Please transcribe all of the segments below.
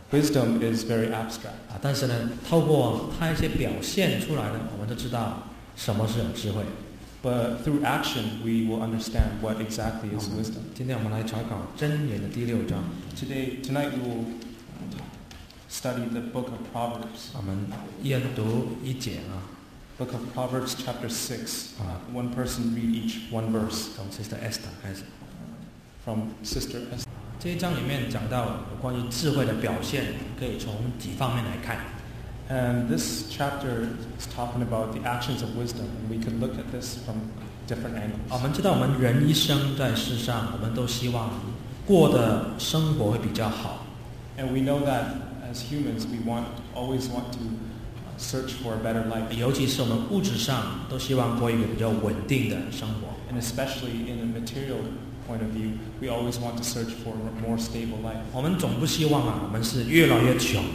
Wisdom is very abstract. 但是呢，透过它一些表现出来呢，我们就知道什么是有智慧。 But through action, we will understand what exactly is wisdom. 今天我们来查考箴言的第6章。 Tonight we will study the book of Proverbs. 我们一人读一节 Book of Proverbs, chapter 6. One person read each one verse. 从 Sister Esther 开始。 From Sister Esther. 这一章里面讲到有关于智慧的表现，可以从几方面来看。 And this chapter is talking about the actions of wisdom, and we could look at this from different angles. 我们知道，我们人一生在世上，我们都希望过的生活会比较好。 And we know that as humans, we always want to search for a better life. 尤其是我们物质上都希望过一个比较稳定的生活。 And especially in a material point of view, we always want to search for a more stable life. 我们总不希望我们是越来越穷。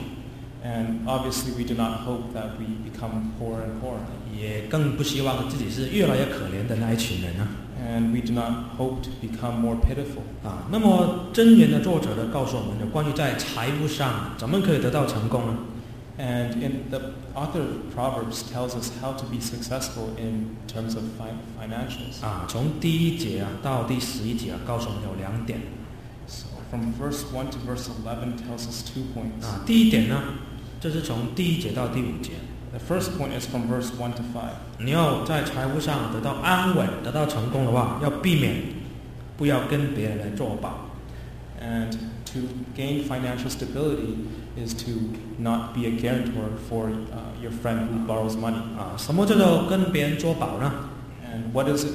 And obviously, we do not hope that we become poorer and poorer. 也更不希望自己是越来越可怜的那一群人。 And we do not hope to become more pitiful. 那么箴言的作者呢，告诉我们有关于在财务上怎么可以得到成功呢？ And the author of Proverbs tells us how to be successful in terms of financials. 从第1节到第11节告诉我们有2点。 So from verse 1 to verse 11 tells us 2 points. 第1点呢，就是从第1节到第5节。 The first point is from verse 1 to 5. 你要在财务上得到安稳、得到成功的话，要避免不要跟别人来作保。 And to gain financial stability is to not be a guarantor for your friend who borrows money. 什么叫做跟别人作保呢？ And what does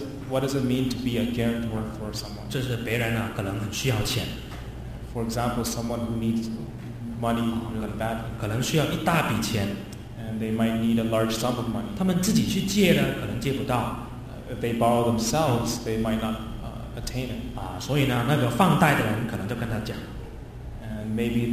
it mean to be a guarantor for someone? 就是别人可能很需要钱。 For example, someone who needs money really badly. 可能需要一大笔钱。 And they might need a large sum of money. 他们自己去借呢，可能借不到。 If they borrow themselves, they might not attain it. 所以呢，那个放贷的人可能就跟他讲。 And maybe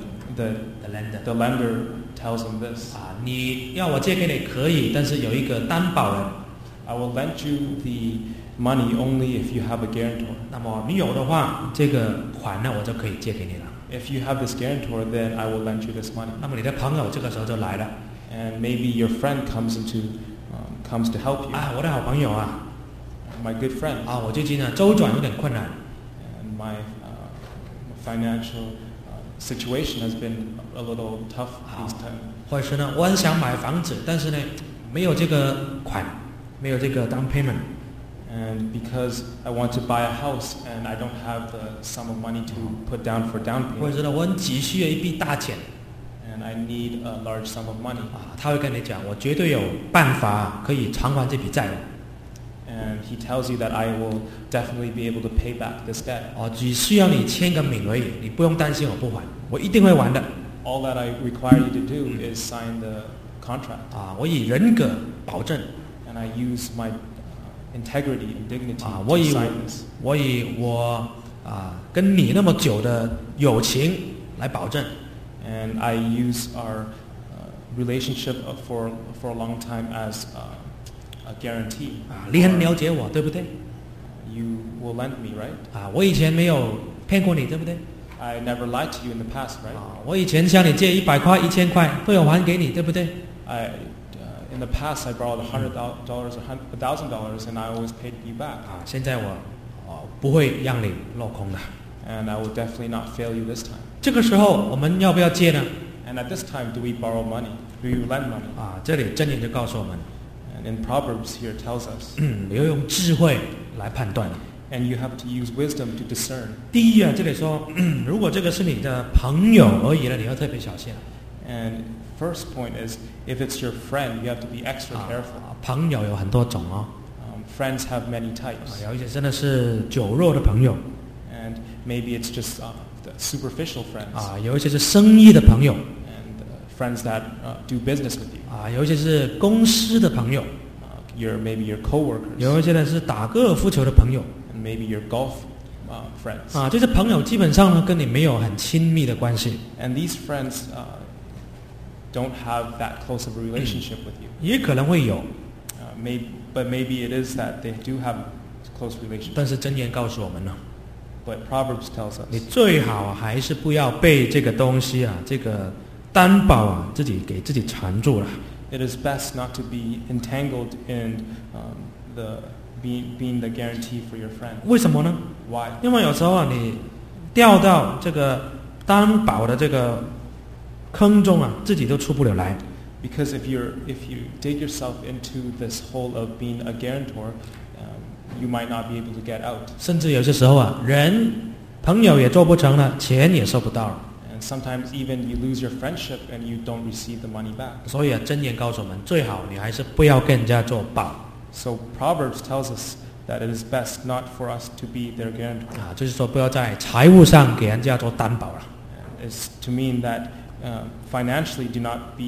the lender tells them this. 你要我借给你可以，但是有一个担保人。 I will lend you the money only if you have a guarantor. 那么你有的话，这个款呢，我就可以借给你了。 If you have this guarantor, then I will lend you this money. 那么你的朋友这个时候就来了。 And maybe your friend comes to help you. 我的好朋友 my good friend. 我最近周转有点困难。 And my financial situation has been a little tough these times. 或者是呢，我很想买房子，但是呢，没有这个款，没有这个 down payment. And because I want to buy a house and I don't have the sum of money to put down for down payment. 或者是呢，我很急需要一笔大钱。 And I need a large sum of money. 他会跟你讲，我绝对有办法可以偿还这笔债的。 And he tells you that I will definitely be able to pay back this debt. 只需要你签个名而已，你不用担心我不还，我一定会还的。 All that I require you to do is sign the contract. 我以人格保证。 And I use my integrity and dignity to sign this. 我以我跟你那么久的友情来保证。 And I use our relationship for a long time as a guarantee. 你很了解我，对不对？ You will lend me, right? 我以前没有骗过你，对不对？ I never lied to you in the past, right? 我以前向你借100块、1000块，都有还给你，对不对？ In the past, I borrowed $100 or $1,000, and I always paid you back. 现在我不会让你落空的。 And I will definitely not fail you this time. 这个时候我们要不要借呢？ And at this time, do we borrow money? Do we lend money? 这里箴言就告诉我们。 And in Proverbs here tells us. 你要用智慧来判断。 And you have to use wisdom to discern. 第一这里说，如果这个是你的朋友而已呢，你要特别小心。 And first point is, if it's your friend, you have to be extra careful. 朋友有很多种 Friends have many types. 有一些真的是酒肉的朋友。 And maybe it's just the superficial friends. 有一些是生意的朋友。 And friends that do business with you. 有一些是公司的朋友。 Maybe your coworkers. 有一些呢是打高尔夫球的朋友。 And maybe your golf friends. 这些朋友基本上呢跟你没有很亲密的关系。 And these friends don't have that close of a relationship with you. 也可能会有。 But maybe it is that they do have close relationship. 但是箴言告诉我们呢， But Proverbs tells 你 us 最好还是不要被这个东西啊，这个担保啊，给自己缠住了。 it is best not to be entangled in being the guarantee for your friend. 为什么呢？ Why? 因为有时候啊，你掉到这个担保的这个坑中啊，自己都出不了来。 Because if you dig yourself into this hole of being a guarantor, you might not be able to get out. 甚至有些时候啊，朋友也做不成了，钱也收不到了。 And sometimes even you lose your friendship and you don't receive the money back. 所以啊，箴言告诉我们，最好你还是不要跟人家做保 So Proverbs tells us that it is best not for us to be their guarantor. 啊，就是说不要在财务上给人家做担保了。 It's to mean that financially do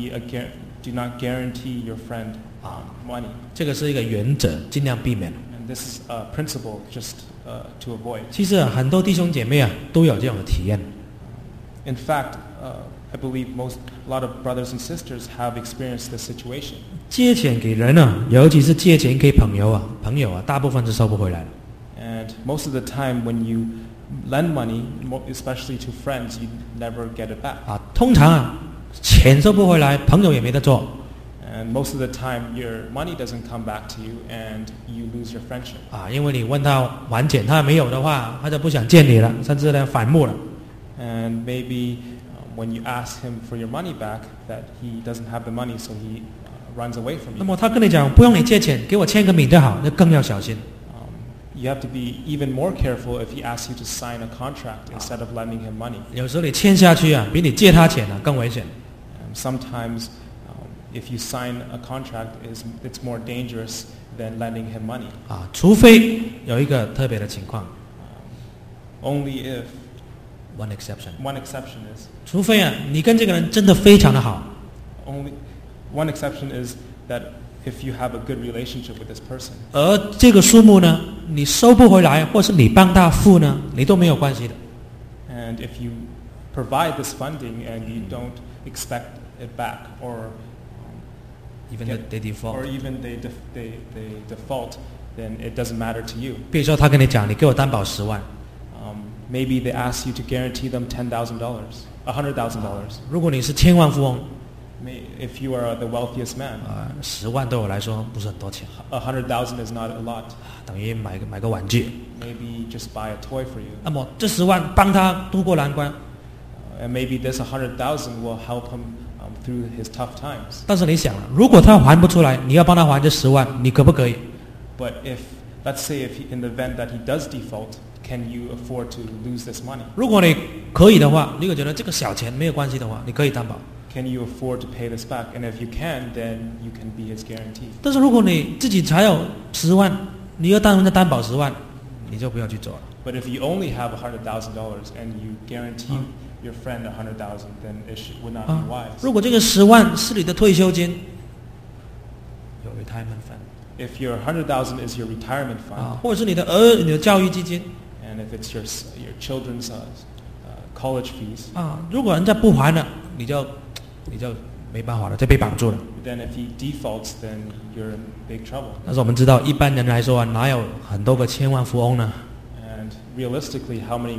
not guarantee your friend money. 这个是一个原则，尽量避免。 And this is a principle just to avoid. 其实啊，很多弟兄姐妹啊都有这种的体验。 In fact, I believe a lot of brothers and sisters have experienced this situation. 借钱给人啊，尤其是借钱给朋友啊，大部分是收不回来的。 And most of the time when you lend money, especially to friends, you never get it back. 啊，通常啊，钱收不回来，朋友也没得做。 And most of the time your money doesn't come back to you and you lose your friendship. 啊，因为你问他还钱，他没有的话，他就不想见你了，甚至呢反目了。 And maybe when you ask him for your money back, that he doesn't have the money, so he runs away from 那 you. 么他跟你讲，不用你借钱，给我签个名就好，那更要小心。 You have to be even more careful if he asks you to sign a contract instead of lending him money. 有时候你签下去啊，比你借他钱啊更危险。 Sometimes if you sign a contract, it's more dangerous than lending him money. 啊，除非有一个特别的情况 Only if ，one exception， one exception is 除非啊，你跟这个人真的非常的好， only one exception is that if you have a good relationship with this person. 而这个数目呢，你收不回来，或是你帮他付呢，你都没有关系的。 And if you provide this funding and you don't expect it back, or even they default， or even they default, then it doesn't matter to you. 比如说他跟你讲，你给我担保10万， Maybe they ask you to guarantee them $10,000, $100,000. 如果你是千万富翁， If you are the wealthiest man, 10万对我来说不是很多钱， $100,000 is not a lot. 等于买个玩具。 Maybe just buy a toy for you. 那么这10万帮他渡过难关， And maybe this $100,000 will help him through his tough times. 但是你想了，如果他还不出来，你要帮他还这10万，你可不可以？ But let's say in the event that he does default, can you afford to lose this money? 如果你可以的话，你会觉得这个小钱没有关系的话，你可以担保。 Can you afford to pay this back? And if you can, then you can be his guarantee. 但是如果你自己才有10万，你要当人家担保10万，你就不要去做了。 But if you only have $100,000 and you guarantee your friend $100,000, then it would not be wise. 如果这个10万是你的退休金，有 retirement fund If your $100,000 is your retirement fund, 或者是你的教育基金 and if it's your children's college fees, 如果人家不还了，你就没办法了，就被绑住了。 then if he defaults, then you're in big trouble. 但是我们知道，一般人来说哪有很多个千万富翁呢？ And realistically, how many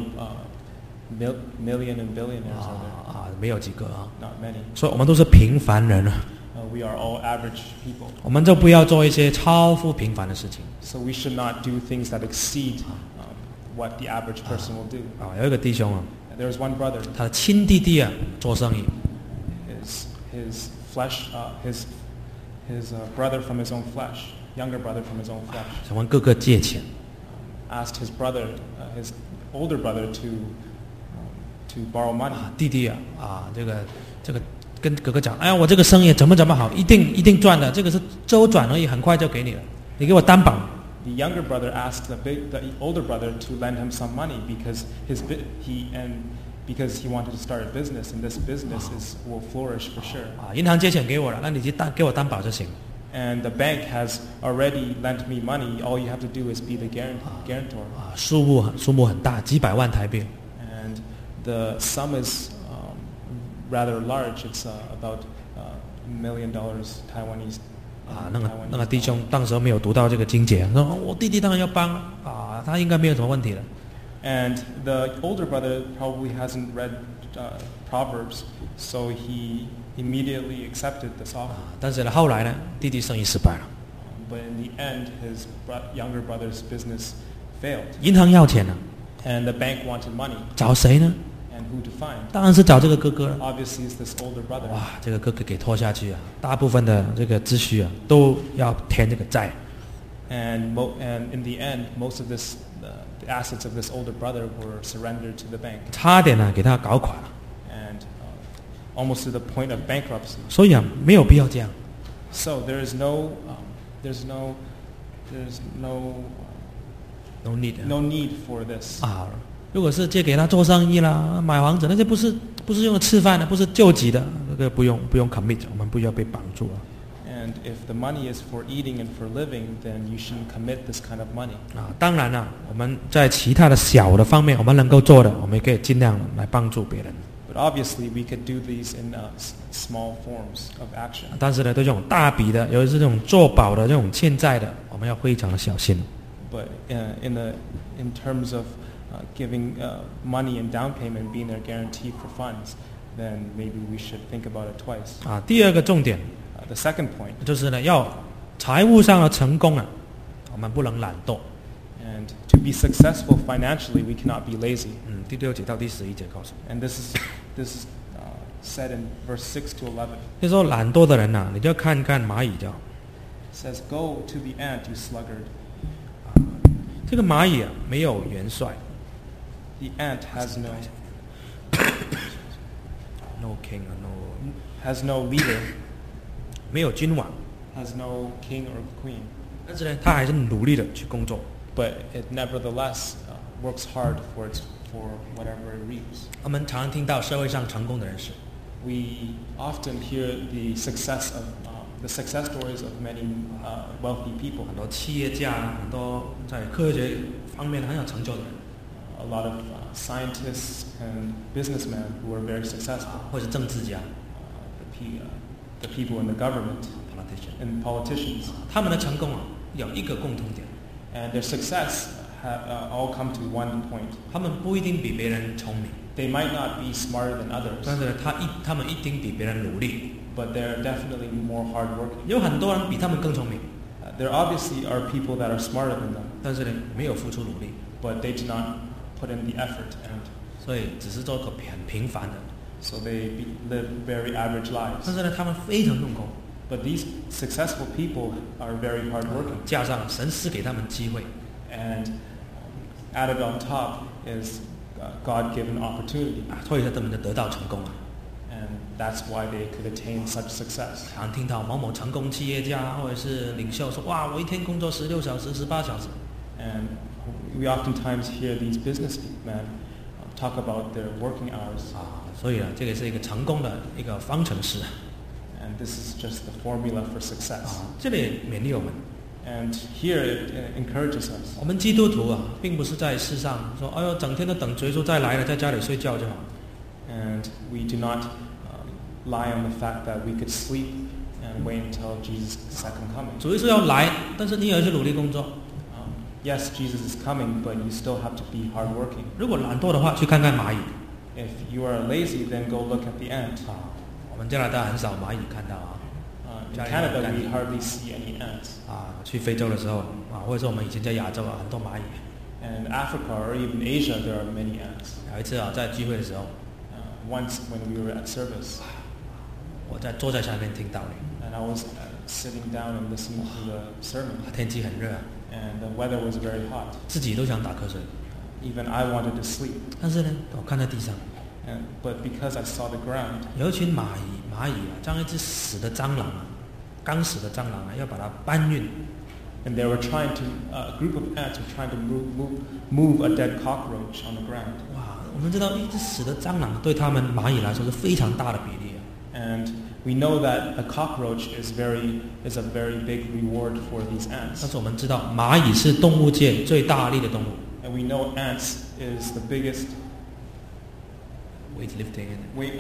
million and billionaires are there? 没有几个啊。 Not many. 所以我们都是平凡人啊， We are all average people. 我们就不要做一些超乎平凡的事情。 So we should not do things that exceed what the average person will do. 有一个弟兄啊， There was one brother. 他的亲弟弟啊做生意， His flesh, his brother from his own flesh, younger brother from his own flesh, 想问各个借钱， asked his brother, his older brother, to borrow money. 弟弟这个跟哥哥讲，哎呀，我这个生意怎么好，一定赚的，这个是周转而已，很快就给你了，你给我担保。 The younger brother asked the older brother to lend him some money because he wanted to start a business, and this business will flourish for sure. 银行借钱给我了，那你就给我担保就行。 And the bank has already lent me money. All you have to do is be the guarantor. 数目很大，几百万台币。 And the sum is rather large. It's about $1 million Taiwanese. 那个弟兄当时没有读到这个经节，说我弟弟当然要帮他应该没有什么问题了。 And the older brother probably hasn't read Proverbs, so he immediately accepted this offer. 但是呢，后来呢，弟弟生意失败了， But in the end, his younger brother's business failed. 银行要钱了， And the bank wanted money. 找谁呢？ And who to find? 当然是找这个哥哥了。 Obviously, it's this older brother. 哇，这个哥哥给拖下去啊，大部分的这个积蓄啊，都要填这个债。 And in the end, most of the assets of this older brother were surrendered to the bank. 差点呢给他搞垮了。 And almost to the point of bankruptcy. 所以啊，没有必要这样。 So there's no No need no need for this. 啊，如果是借给他做生意啦、买房子，那些不是用来吃饭的，不是救急的，那个不用 commit， 我们不要被绑住啊。 And if the money is for eating and for living, then you shouldn't commit this kind of money. 啊，当然了，我们在其他的小的方面，我们能够做的，我们也可以尽量来帮助别人。 But obviously, we could do these in small forms of action. 但是呢，对这种大笔的，尤其是这种做保的、这种欠债的，我们要非常的小心。 But in terms of giving money and down payment being their guarantee for funds, then maybe we should think about it twice. 啊，第二个重点 The second point, 就是呢，要财务上的成功啊，我们不能懒惰。 and to be successful financially, we cannot be lazy. 第6节到第11节告诉我们， And this is said in verse 6 to 11. 就说懒惰的人呐、你就看看蚂蚁就好。 It says, "Go to the ant, you sluggard." 这个蚂蚁啊，没有元帅 The ant has ，no king 啊 no leader, 没有君王， has no king or queen, 但是呢，他还是努力的去工作。 but it nevertheless works hard for whatever it reaps. 我们常常听到社会上成功的人士， We often hear the success stories of many wealthy people. 很多企业家，很多在科学方面很有成就的人， A lot of scientists and businessmen who are very successful. 或者是政治家 The people in the government （politician）， and politicians. 他们的成功啊，有一个共同点， And their success all come to one point. 他们不一定比别人聪明， They might not be smarter than 但 others, 是呢，他们一定比别人努力。 but they're definitely more hardworking. 有很多人比他们更聪明， There obviously are people that are smarter than them, 但是呢，没有付出努力， but they do not put in the effort, and 所以只是做个很平凡的。 so they live very average 但 lives. 是呢，他们非常用功， But these successful people are very hardworking, 加上神赐给他们机会， and added on top is God-given opportunity, 所以他们就得到成功啊。 and that's why they could attain such success. 常听到某某成功企业家或者是领袖说：“哇，我一天工作16小时、18小时。 And we oftentimes hear these businessmen talk about their working hours, ” 所以呢，这个是一个成功的一个方程式。 and this is just the formula for success. 这里勉励我们， And here it encourages us. 我们基督徒啊，并不是在世上说：“哎呦，整天都等耶稣再来了，在家里睡觉就好。” And we do not lie on the fact that we could sleep and wait until Jesus' second coming. 主耶稣要来，但是你也要去努力工作。 Yes, Jesus is coming, but you still have to be hardworking. 如果懒惰的话，去看看蚂蚁 If you are lazy, then go look at the ant. 我们加拿大很少蚂蚁看到啊。 In Canada, we hardly see any ants. 去非洲的时候或者说我们以前在亚洲很多蚂蚁。 And Africa or even Asia, there are many ants. 有一次在聚会的时候， Once when we were at service, 我坐在下面听到你， and I was sitting down and listening to the sermon, 天气很热， and the weather was very hot. 自己都想打瞌睡， Even I wanted to sleep. 但是呢，我看在地上 But because I saw the ground, 有一群蚂蚁像一只死的蟑螂刚死的蟑螂要把它搬运。 and they were trying to, a group of ants were trying to move a dead cockroach on the ground. 哇，我们知道一只死的蟑螂对他们蚂蚁来说是非常大的比例。 And we know that a cockroach is a very big reward for these 但 ants. 是我们知道蚂蚁是动物界最大力的动物 And we know ants is the biggest, ，weightlifting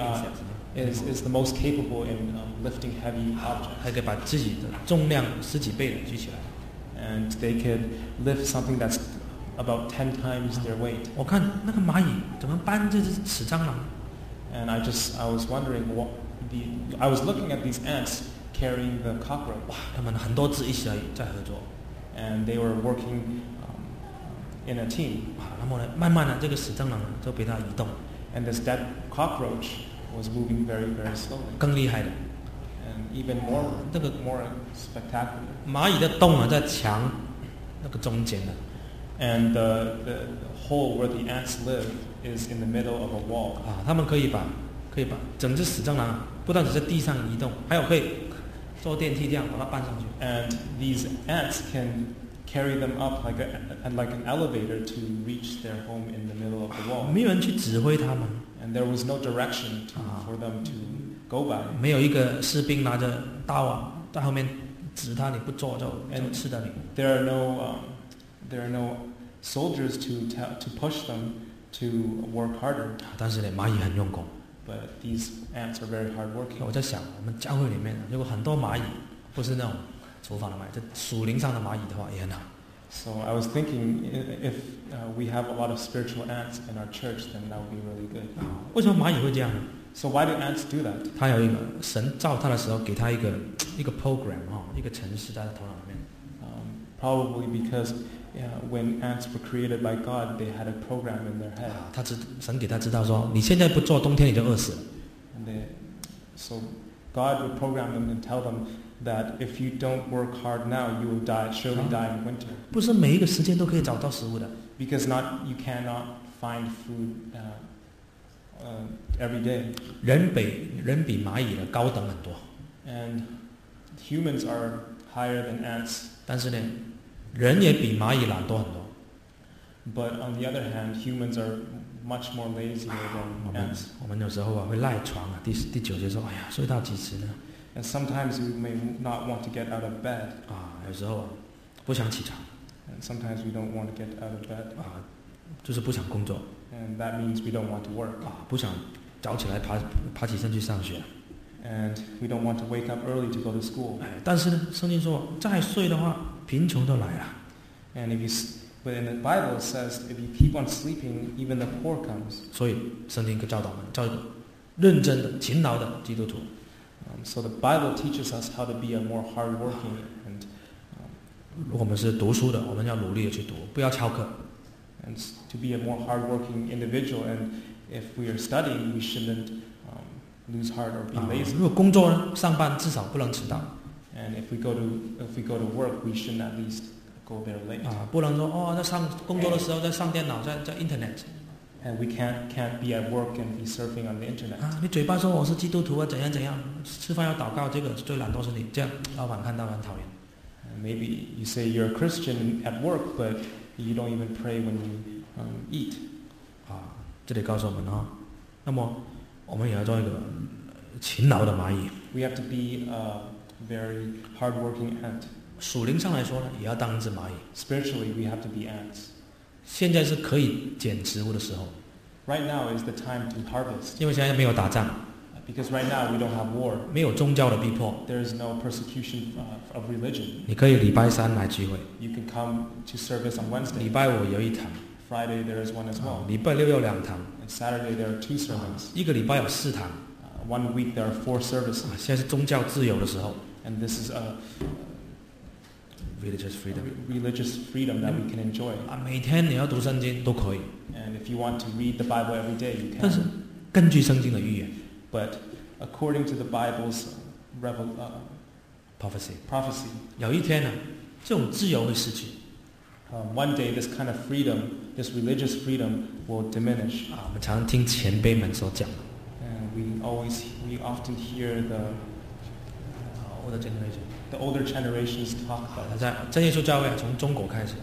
is the most capable in lifting heavy objects. 还可以把自己的重量10几倍的举起来。 And they could lift something that's about 10 times their weight. 我看那个蚂蚁怎么搬这只死蟑螂？ And I was wondering I was looking at these ants carrying the cockroach, 哇，他们很多只一起在合作 and they were working in a team. 啊，然后呢，慢慢的这个死蟑螂呢就被它移动， And this dead cockroach was moving very, very slowly. 更厉害的 And even more, 这个 more spectacular. 蚂蚁的洞啊在墙那个中间的 And the hole where the ants live is in the middle of a wall. 啊，他们可以把整只死蟑螂啊不但只在地上移动，还有可以坐电梯这样把它搬上去。 And these ants can carry them up like an elevator to reach their home in the middle of the wall. 没有人去指挥他们， And there was no direction for them to go by. 没有一个士兵拿着刀啊在后面指他，你不做就吃掉你。 There are no soldiers to push them to work harder. 但是呢，蚂蚁很用功。 But these ants are very 我 hardworking. 在想，我们教会里面如果很多蚂蚁，不是那种厨房的蚂蚁，这属灵上的蚂蚁的话也很好。 So I was thinking if we have a lot of spiritual ants in our church, then that would be really good. 为什么蚂蚁会这样呢？ So why do ants do that? 它有一个神造它的时候给它一个 program 一个程式在它头脑里面。 Probably because when ants were created by God, they had a program in their head. 神给他知道说，你现在不做，冬天你就饿死了。 And so God would program them and tell them that if you don't work hard now, you will surely die in winter. 不是每一个时间都可以找到食物的。 Because you cannot find food every day. 人比蚂蚁的高等很多， And humans are higher than ants. 但是呢，人也比蚂蚁懒惰很多。 But on the other hand, humans are much more lazier 我 than 们 ants. 我们有时候啊会赖床啊，第9节说，哎呀，睡到几时呢？ And sometimes we may not want to get out of bed. 啊，有时候啊不想起床 And sometimes we don't want to get out of bed. 啊，就是不想工作 And that means we don't want to work. 啊，不想早起来爬起身去上学。 And we don't want to wake up early to go to school. 哎，但是呢，圣经说再睡的话，贫穷都来了。 And but in the Bible it says if you keep on sleeping, even the poor comes. 所以圣经教导我们，叫一个认真的、勤劳的基督徒。 So the Bible teaches us how to be a more hardworking and 如果我们是读书的，我们要努力的去读，不要翘课。 to be a more hardworking individual. And if we are studying, we shouldn't lose heart or be lazy. 如果工作呢，上班至少不能迟到。 And if we go to work, we shouldn't at least go there late. 啊，不能说哦，在上工作的时候在上电脑，在 internet。 And we can't be at work and be surfing on the internet. 啊，你嘴巴说我是基督徒啊，怎样怎样，吃饭要祷告，这个最懒惰是你，这样老板看到很讨厌。 And maybe you say you're a Christian at work, but you don't even pray when you eat. 啊，这里告诉我们啊，那么我们也要做一个勤劳的蚂蚁。 We have to be a very hardworking ant. 属灵上来说呢，也要当一只蚂蚁。 Spiritually, we have to be ants. 现在是可以捡植物的时候， Right now is the time to harvest. 因为现在没有打仗， Because right now we don't have war. 没有宗教的逼迫， There is no persecution of religion. 你可以礼拜3来聚会， You can come to service on 礼 Wednesday. 拜5有一堂， Friday there is one as well. 礼拜6有2堂， And Saturday there are 2 sermons. 一个礼拜有4堂。 One week there are 4 services. 啊，现在是宗教自由的时候 And this is a ，religious freedom。 religious freedom that we can enjoy. 啊，每天你要读圣经都可以， And if you want to read the Bible every day, you 但是 can. 根据圣经的预言 But according to the Bible's prophecy， prophecy, 有一天呢，这种自由会失去 one day this kind of freedom, this religious freedom, will diminish. 啊。我们常听前辈们所讲的 And we often hear 我的 generation， the older generations talk 啊 about it. 在真耶稣教会啊，从中国开始，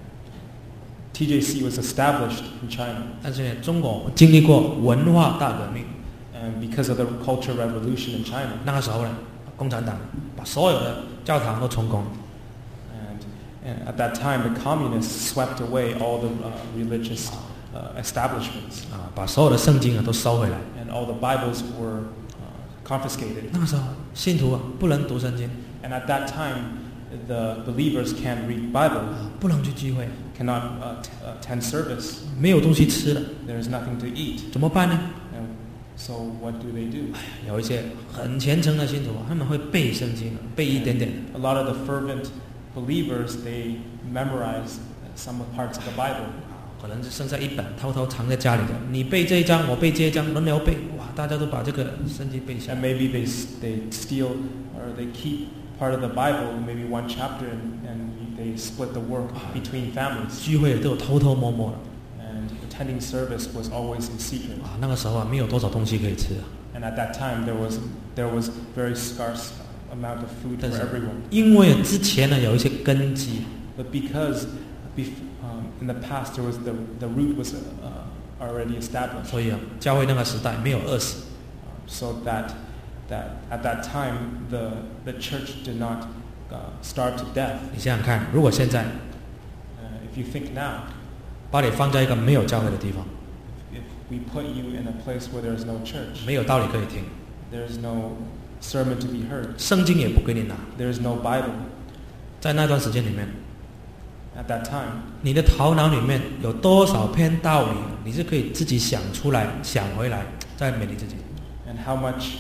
TJC was established in China, 但是呢，中国经历过文化大革命， and because of the Cultural Revolution in China, 那个时候呢，共产党把所有的教堂都充公， and at that time the communists swept away all the religious establishments, 啊，把所有的圣经啊都收回来。 and all the Bibles were confiscated. 那个时候，信徒啊不能读圣经， And at that time, the believers can't read Bible, 不能去聚会， cannot attend service. 没有东西吃了， There's nothing to eat. 怎么办呢？ And so what do they do? 有一些很虔诚的信徒，他们会背圣经，背一点点。 A lot of the fervent believers, they memorize some parts of the Bible. 可能就剩下一本，偷偷藏在家里的。你背这一章，我背这一章，轮流背。哇，大家都把这个圣经背下 And 来。 maybe they steal or they keep part of the Bible, maybe one chapter, and they split the work between families. 聚会都有偷偷摸摸的。 And attending service was always in secret. 那个时候没有多少东西可以吃。 And at that time, there was very scarce amount of food for everyone. 因为之前呢有一些根基， But because in the past the root was already established, 所以教会那个时代没有饿死。 so that at that time the church did not starve to death. 你想想看，如果现在 If you think now, 把你放在一个没有教会的地方， if we put you in a place where there is no church, 没有道理可以听， there is no sermon to be heard, 圣经也不给你拿， there is no Bible. 在那段时间里面， At that time, 你的头脑里面有多少篇道理，你是可以自己想出来、想回来，再勉励自己。 and how much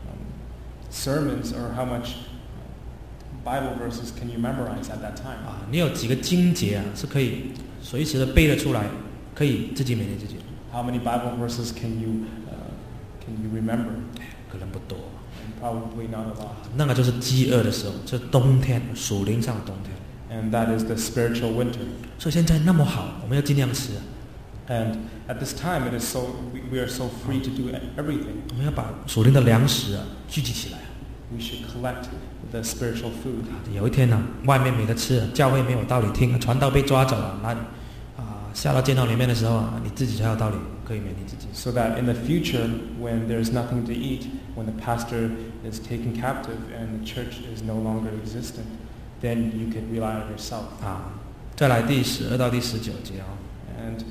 sermons or how much Bible verses can you memorize at that time? 你有几个经节是可以随时的背得出来，可以自己勉励自己。 How many Bible verses can you remember? 可能不多， And probably not a lot. 那个就是饥饿的时候，就是冬天，属灵上的冬天。 And that is the spiritual winter. 所以现在那么好，我们要尽量吃， And at this time, it is so we are so free to do everything. 我们要把属灵的粮食聚集起来。 We should collect the spiritual food. 有一天呢，外面没得吃，教会没有道理听，传道被抓走了，那下到监牢里面的时候你自己才有道理可以勉励自己。 So that in the future, when there's nothing to eat, when the pastor is taken captive and the church is no longer existent, then you can rely on yourself. 再来第12到第19节 And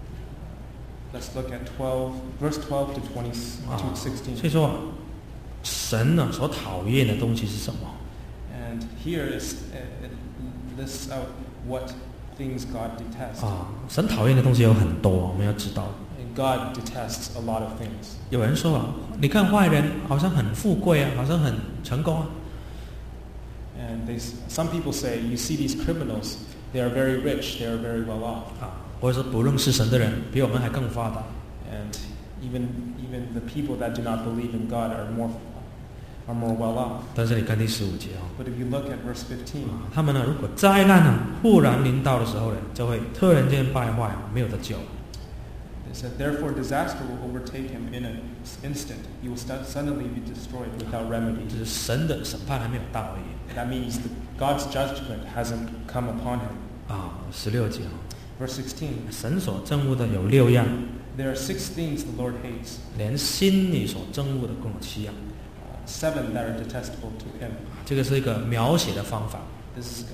let's look at verse 12 to 16. 所以说，神呢所讨厌的东西是什么？ And here it lists out what things God detests. 神讨厌的东西有很多，我们要知道。 And God detests a lot of things. 有人说你看坏人好像很富贵好像很成功 And some people say, you see these criminals, they are very rich, they are very well off. 或者说不认识神的人比我们还更发达。 And even the people that do not believe in God are more well off. 但是你看第15节 But if you look at verse 15, 他们呢，如果灾难忽然临到的时候呢，就会突然间败坏，没有得救。 it said, therefore disaster will overtake him in an instant. He will suddenly be destroyed without remedy. 只是神的审判还没有到而已。 That means God's judgment hasn't come upon him. 16节 Verse 16, 神所憎恶的有6样， there are 6 things the Lord hates, 连心里所憎恶的共有7样。 7 that are detestable to him. 这个是一个描写的方法。 This is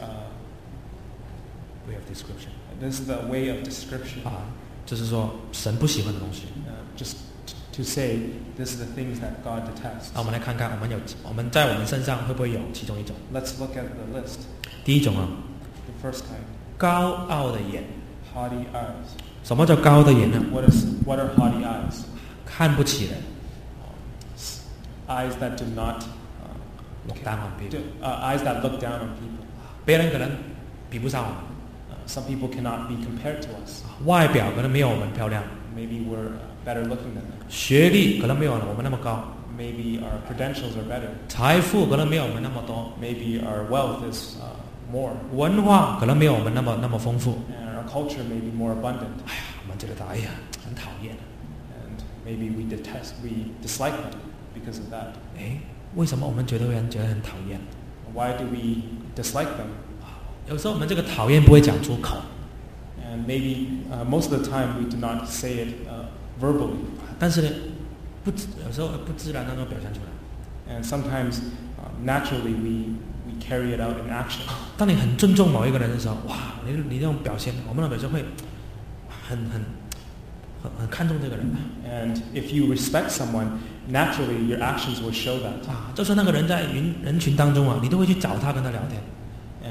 We have description this is the way of description. 就是说神不喜欢的东西。 Just to say, this is the things that God detests. 我们来看看，我们在我们身上会不会有其中一种？ Let's look at the list. 第一种 The first kind, 高傲的眼。 haughty eyes. 什么叫高傲的眼呢？ What are haughty eyes? 看不起人 Eyes that do not look down on people eyes that look down on people. 别人可能比不上我们， Some people cannot be compared to us. 外表可能没有我们漂亮， Maybe we're better looking than them. 学历可能没有我们那么高， Maybe our credentials are better. 财富可能没有我们那么多， Maybe our wealth is more. 文化可能没有我们那么丰富。 And our culture may be more abundant. 我们觉得很讨厌。 And maybe we dislike them because of that. 为什么我们觉得很讨厌？ Why do we dislike them? 有时候我们这个讨厌不会讲出口， And maybe most of the time we do not say it verbally. 但是呢，有时候不自然当中表现出来。 And sometimes naturally we carry it out in action. 当你很尊重某一个人的时候，哇，你这种表现，我们的表现会很看重这个人。 And if you respect someone, naturally your actions will show that. 就算那个人在人群当中你都会去找他跟他聊天。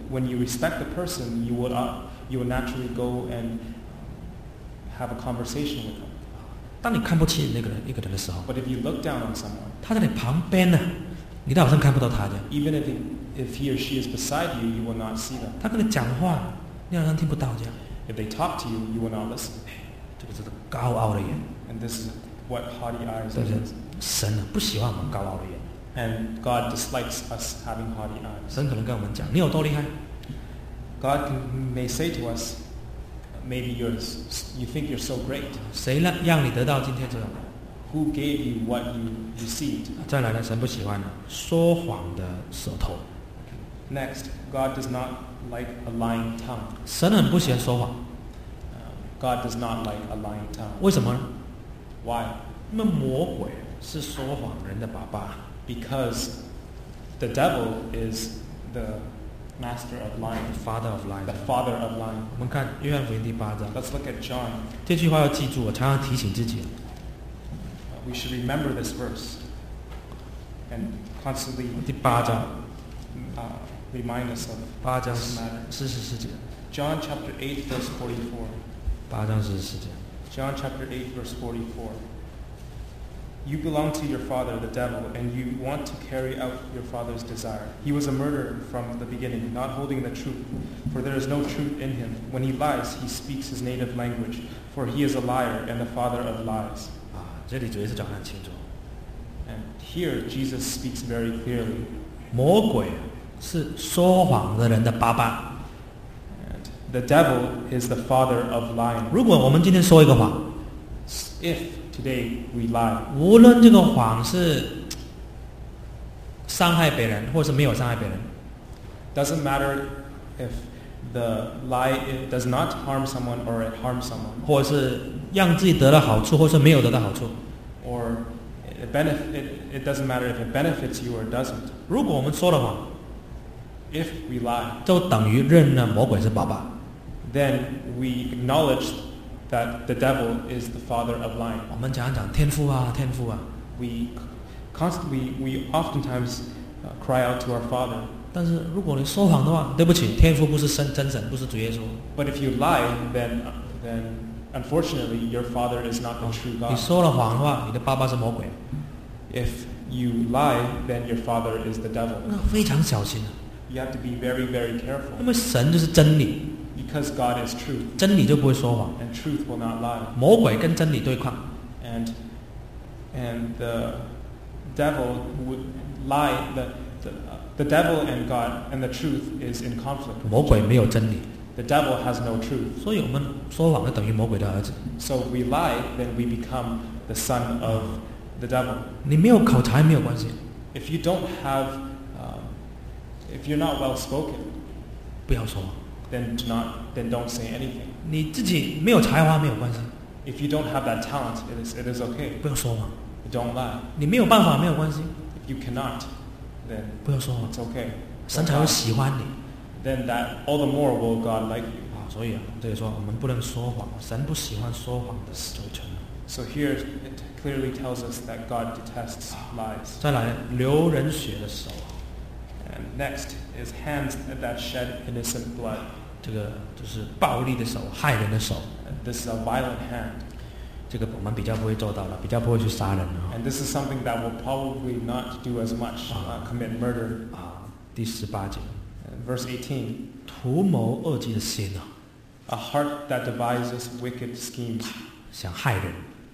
when you respect the person, you will naturally go and have a conversation with them. 当你看不起一个人的时候， But if you look down on someone, 他在你旁边呢，你都好像看不到他这样。 even if he or she is beside you, you will not see them. 他跟你讲话，你好像听不到这样。 If they talk to you, you will not listen. 这个是高傲的眼， And this is what haughty eyes 对不对 is.？ 神呢不喜欢我们高傲的眼。 And God dislikes us having haughty eyes. 神可能跟我们讲，你有多厉害？ God may say to us, maybe you think you're so great. 谁让你得到今天这种？ Who gave you what you received? 再来呢，神不喜欢说谎的舌头。 Next, God does not like a lying tongue. 神很不喜欢说谎， God does not like a lying tongue. 为什么呢？ Why? 因为魔鬼是说谎人的爸爸。 Because the devil is the master of lying, Father of lies the。father of lying. 我们看约翰福音第8章， Let's look at John. 这句话要记住，我常常提醒自己。 We should remember this verse and constantly 第8章， remind us of 8章 this matter. 44节， John chapter 8 verse 44. 8章44节。 John chapter 8 verse 44. You belong to your father, the devil, and you want to carry out your father's desire. He was a murderer from the beginning, not holding the truth, for there is no truth in him. When he lies, he speaks his native language, for he is a liar and the father of lies. 这里主耶稣讲得很清楚， And here Jesus speaks very clearly. 魔鬼是说谎的人的爸爸。 And the devil is the father of lying. 如果我们今天说一个谎， If today we lie, 无论这个谎是伤害别人，或是没有伤害别人， doesn't matter if the lie does not harm someone or it harms someone, 或是让自己得到好处，或是没有得到好处。 or it doesn't matter if it benefits you or doesn't. 如果我们说了谎， If we lie, 就等于认了魔鬼是爸爸。 then we acknowledge that the devil is the father of lying. 我们讲天父啊，天父啊， We oftentimes cry out to our Father. 但是如果你说谎的话，对不起，天父不是真神，不是主耶稣。 But if you lie, then unfortunately your Father is not the true 你 God. 说了谎的话，你的爸爸是魔鬼， If you lie, then your father is the devil. 那非常小心啊， You have to be very, very 因 careful 为神就是真理， because God is truth, 真理就不会说谎。 and truth will not lie. 魔鬼跟真理对抗， And the devil would lie. The devil and God and the truth is in conflict. 魔鬼没有真理， The devil has no truth. 所以我们说谎就等于魔鬼的儿子。 So if we lie, then we become the son of the devil. 你没有口才没有关系， If you don't have, if you're not well spoken, 不要说谎。 then don't say anything. 你自己没有才华没有关系， If you don't have that talent, it is okay. 不要说谎。 Don't lie. 你没有办法没有关系， If you cannot, then 不要说谎， it's okay. 神才会喜欢你 Then that all the more will God like you. 啊。所以啊，这里说我们不能说谎，神不喜欢说谎的嘴唇。 So here it clearly tells us that God detests lies. 再来，流人血的手， And next is hands that shed innocent blood. 这个就是暴力的手，害人的手。 And this is a violent hand. 这个我们比较不会做到了，比较不会去杀人啊。 And this is something that will probably not do as much, commit murder. 第18节， Verse 18, 图谋恶计的心啊， a heart that devises wicked schemes. 想害人，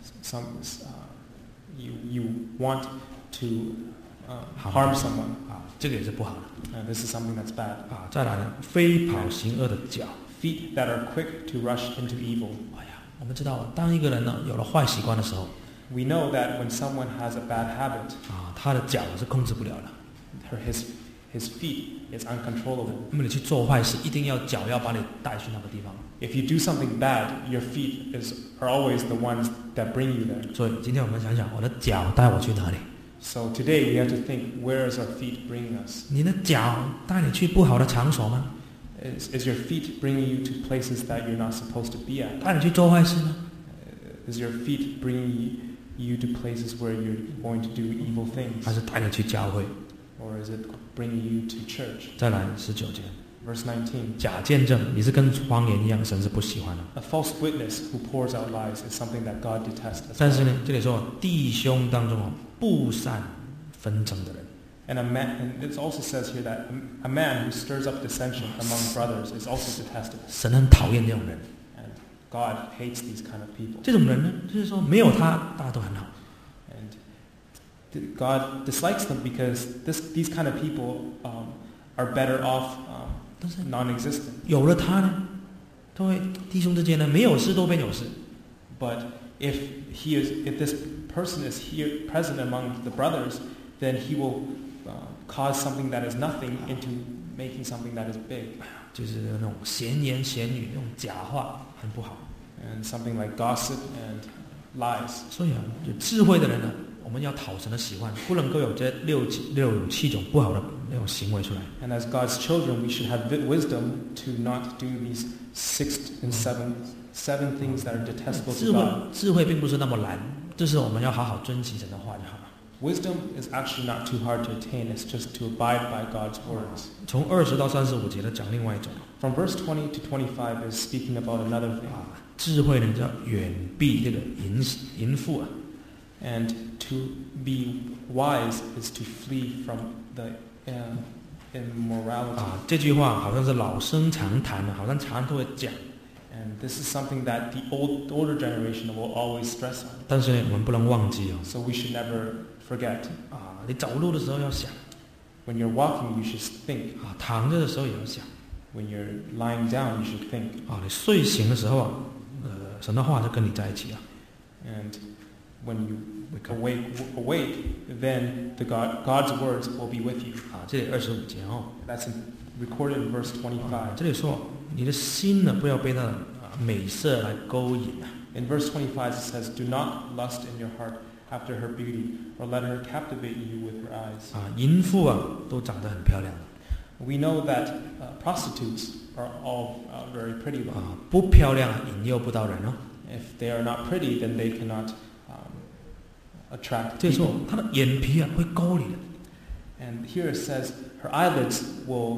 You want to harm someone. 这个也是不好的 This is something that's bad. 再来呢，飞跑行恶的脚。 Feet that are quick to rush into evil. 我们知道，当一个人呢有了坏习惯的时候， We know that when someone has a bad habit, 他的脚是控制不了的。 his feet is uncontrollable. 那么你去做坏事，一定要脚要把你带去那个地方。 If you do something bad, your feet are always the ones that bring you there. 所以今天我们想想，我的脚带我去哪里？ So today we have to think, where is our feet bringing us? 你的脚带你去不好的场所吗？ Is your feet bringing you to places that you're not supposed to be at? 带你去做坏事呢？ Is your feet bringing you to places where you're going to do evil 还 things? 是带你去教会？ Or is it bringing you to church? 再来19节， Verse 19. 假见证也是跟谎言一样，神是不喜欢的。 A false witness who pours out lies is something that God detests. 但是呢，这里说弟兄当中不善纷争的人。 And it also says here that a man who stirs up dissension among brothers is also detested. 神很讨厌这种人。 And God hates these kind of people. 这种人呢，就是说没有他，大家都很好。 And God dislikes them because these kind of people are better off non-existent. 有了他呢，都会弟兄之间呢没有事都变有事。 But if this person is here present among the brothers, then he will cause something that is nothing into making something that is big. 就是那种闲言闲语，那种假话很不好。 And something like gossip and lies. 所以有智慧的人呢，我们要讨神的喜欢，不能够有这六七种不好的那种行为出来。 And as God's children, we should have wisdom to not do these 6 and 7 things that are detestable to God. 智慧并不是那么难，就是我们要好好遵行神的话就好了。 Wisdom is actually not too hard to attain. It's just to abide by God's words. 从20到35节呢，讲另外一种。 From verse 20 to 25 is speaking about another thing. 智慧呢叫远避这个淫妇啊。 And to be wise is to flee from the immorality. 这句话好像是老生常谈的，好像常都会讲。 And this is something that the older generation will always stress on. 但是呢，我们不能忘记哦。 So we should never forget. 你走路的时候要想。 When you're walking, you should think. 躺着的时候也要想。 When you're lying down, you should think. 你睡醒的时候神的话就跟你在一起了。 And when you awake, then God's words will be with you. 这里25节 That's recorded in verse 25. 这里说你的心呢，不要被那美色来勾引。 In verse 25 it says, "Do not lust in your heart after her beauty, or let her captivate you with her eyes." 淫妇都长得很漂亮。 We know that prostitutes are all very pretty. 不漂亮引诱不到人哦。 If they are not pretty, then they cannot attract 这时候 people. 她的眼皮会勾你的。 And here it says her eyelids will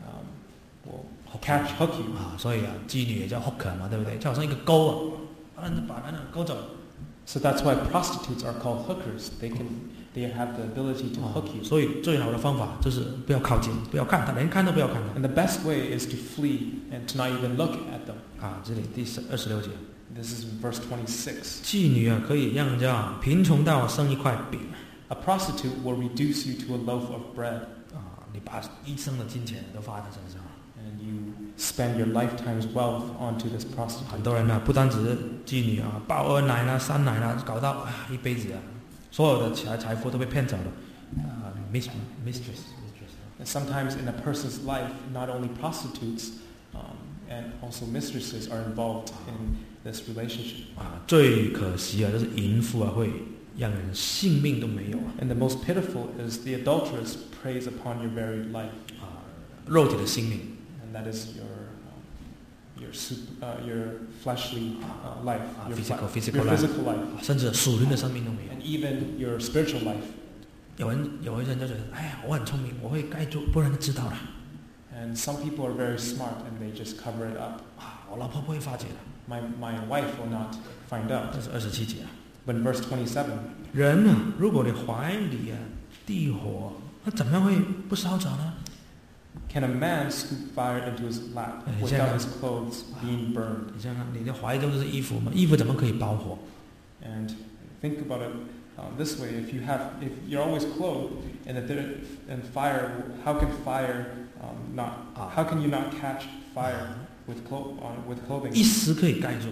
hook you. 所以妓女也叫 hooker 嘛，对不对？就好像一个钩把男人勾走。 So that's why prostitutes are called hookers. They have the ability to hook you. 所以最好的方法就是不要靠近，不要看他，连看都不要看他。 And the best way is to flee and to not even look at them. 这里第26节。 This is verse 26. 妓女可以让人家贫穷到生一块饼。 A prostitute will reduce you to a loaf of bread. 你把一生的金钱都花在身上。 And you spend your lifetime's wealth onto this prostitute. 很多人不单只是妓女抱二奶啦、三奶啦，搞到一辈子所有的财富都被骗走了。mistress. And sometimes in a person's life, not only prostitutes and also mistresses are involved in this relationship. 最可惜就是淫妇会让人性命都没有。 And the most pitiful is the adulteress preys upon your very life. 肉体的性命。 And that is your fleshly life, your physical life, 甚至属灵的生命都没有。 and even your spiritual life. 有人就觉得，我很聪明，我会盖住，不然就知道了。 And some people are very smart and they just cover it up. 我老婆不会发觉的。 My wife will not find out. 这是27节。 But in verse 27, 人如果你怀里地火，那怎么样会不烧着呢？ can a man scoop fire into his lap without his clothes being burned? 你想想，你的怀中就是衣服嘛，衣服怎么可以包火？ And think about it this way: if you're always clothed, and fire, how can you not catch fire with clothing? 一时可以盖住，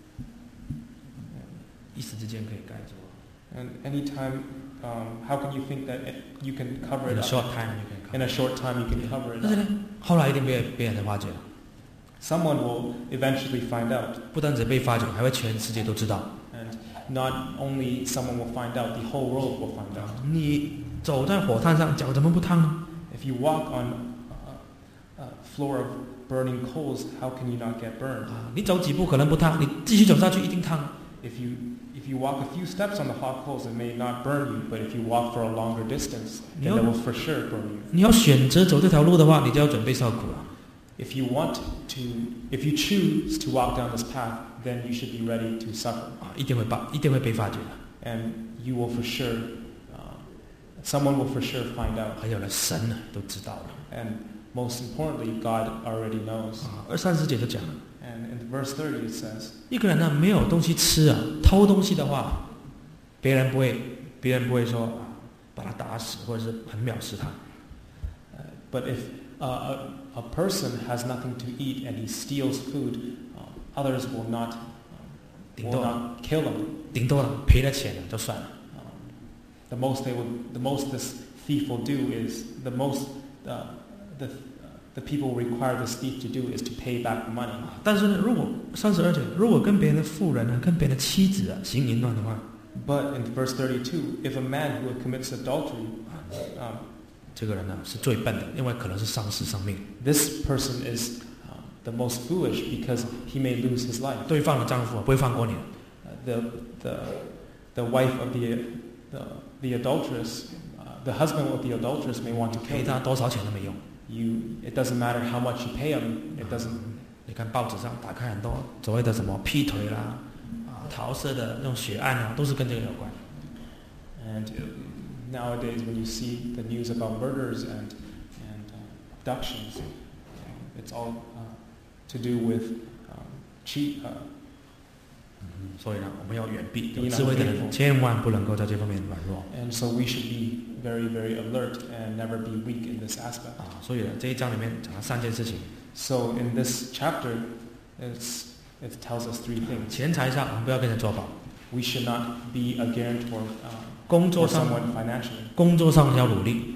一时之间可以盖住。 And anytime, how can you think that you can cover it In a up? short time you can cover. In a short time you can cover it 但是 up. 呢，后来一定被人发觉了。 Someone will eventually find out. 不单只被发觉，还会全世界都知道。 And not only someone will find out, the whole world will find out. 你走在火炭上，脚怎么不烫呢？ If you walk on a floor of burning coals, how can you not get burned? 你走几步可能不烫，你继续走下去一定烫。 If you walk a few steps on the hot coals, it may not burn you, but if you walk for a longer distance, then it will for sure burn you. 你要选择走这条路的话，你就要准备受苦了。 If you choose to walk down this path, then you should be ready to suffer. 一定会被发觉的。 And you will for sure, someone will for sure find out. 还有呢，神呢都知道了。 And most importantly, God already knows. 30节就讲了， And in verse 30 it says, 一个人呢没有东西吃啊，偷东西的话，别人不会说把他打死，或者是很藐视他。 but if a person has nothing to eat and he steals food, others will not kill him. 顶多了赔了钱了就算了。 The most this thief will do is the people require this thief to do is to pay back the money. 但是呢，如果32节，如果跟别人的妇人呢，跟别人的妻子啊行淫乱的话， But in verse 32, if a man who commits adultery, 这个人呢是最笨的，因为可能是丧失生命。 this person is the most foolish because he may lose his life. 对方的丈夫不会放过你。 The wife of the adulteress, the husband of the adulteress may want to 赔 kill 他多少钱都没用。 It doesn't matter how much you pay him. It doesn't. 你看报纸上打开很多所谓的什么劈腿啦，桃色的那种血案啊，都是跟这个有关。 And nowadays, when you see the news about murders and abductions, it's all to do with cheat. 所以呢，我们要远避有智慧的人，千万不能够在这方面软弱。 And so we should be very, very alert and never be weak in this aspect. 所以呢，这一章里面讲了3件事情。 So in this chapter, it tells us 3 things. 钱财上，我们不要跟人做保； We should not be a guarantor 工 for 作上， someone financially. 工作上要努力。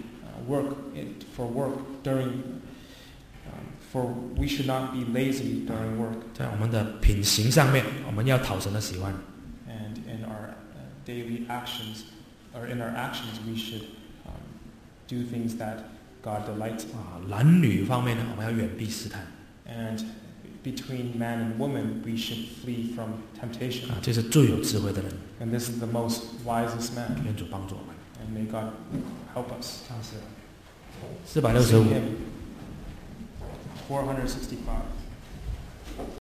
We should not be lazy during work. 在我们的品行上面，我们要讨神的喜欢。 And in our daily actions, or in our actions, we should do things that God delights in. 男女方面呢，我们要远避试探。 And between man and woman, we should flee from temptation. 这是最有智慧的人。 And this is the most wisest man. 愿主帮助我们。 And may God help us. 465。 465.